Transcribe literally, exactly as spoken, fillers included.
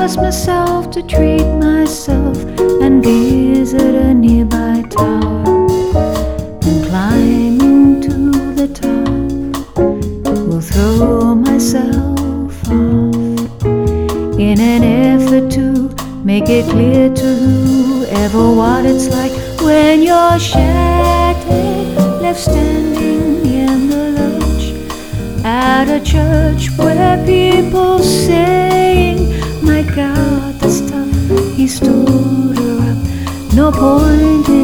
ask myself to treat myself and visit a nearby tower. Then climbing to the top, will throw myself off in an effort to make it clear to whoever what it's like when you're shattered, left standing in the lurch at a church where people saying, my God, that's tough. He stood her up, no point